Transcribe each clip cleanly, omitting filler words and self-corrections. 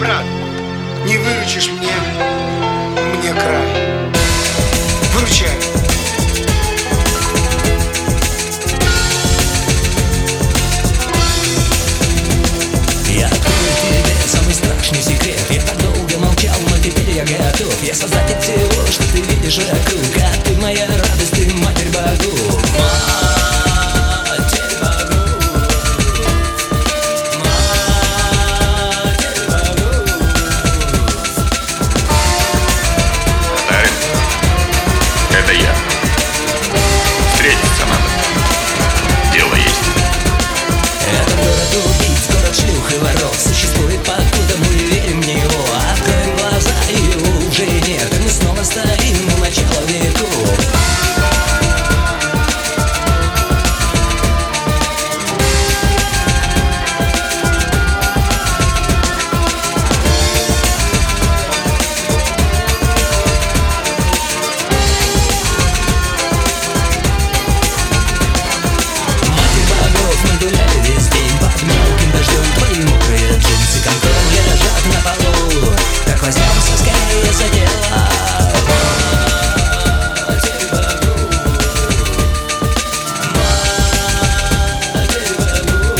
брат, не выручишь мне край. Выручай. Я открою тебе самый страшный секрет. Я так долго молчал, но теперь я готов. Я создатель всего, что ты видишь вокруг. А ты моя радость, ты матерь богов. Матерь богов. Матерь богов. Татарин, это я. Встретиться надо. Дело есть. Это город убийц, город шлюх и воров. Существует покуда, мы верим в него. Откроем глаза, и его уже нет. И мы снова стоим у начала веков. Матерь богов, мы гуляли весь день под мелким дождем. Твои мокрые джинсы контроль лежат на полу. Так возьмемся скорее за дело. Матерь богов. Матерь богов.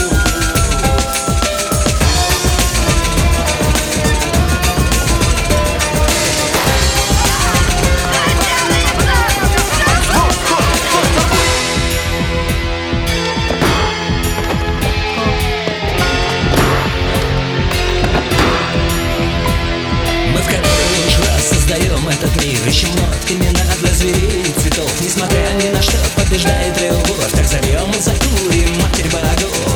Мы в который уж раз создаем этот мир. Ищем нотки имена для зверей и цветов. Несмотря ни на что, побеждает любовь. Так зовем и закурим матерь богов.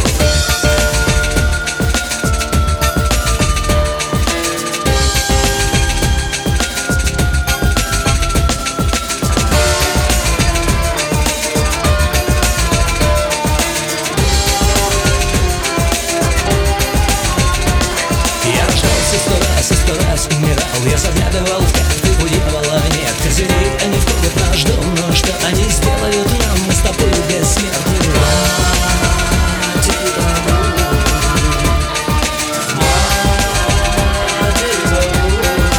Я рождался 100 раз и 100 раз умирал. Я заглядывал в карты, у дьявола нет козырей. Они входят в наш дом, но что они сделают нам? Мы с тобой бессмертны. Матерь богов. Матерь богов.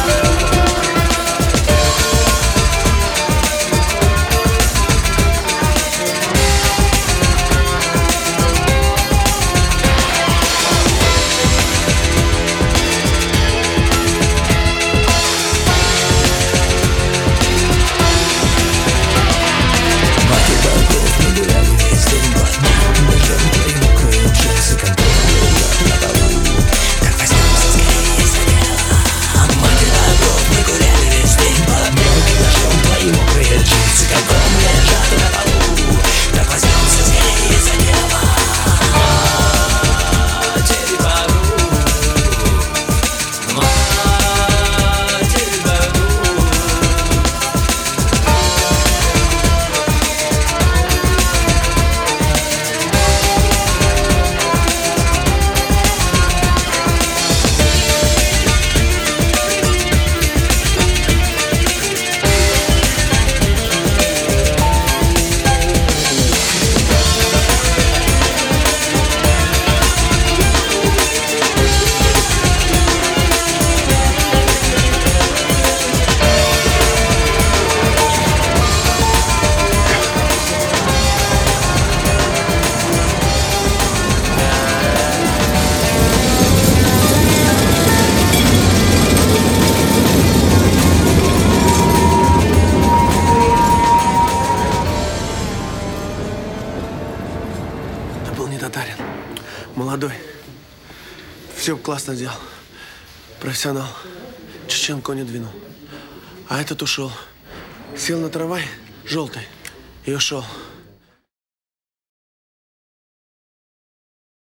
Матерь богов, мы гуляли весь день под мелким дождем. Твои мокрые джинсы контроль лежат на полу. Так возьмемся скорее за дело. Матерь богов, мы гуляли весь день под мелким дождем. Твои мокрые джинсы контроль лежат на полу. Так возьмемся скорее за дело. Матерь богов. Матерь богов. Это был не Татарин. Молодой. Все классно делал. Профессионал. Чеченку не двинул. А этот ушел. Сел на трамвай желтый и ушел.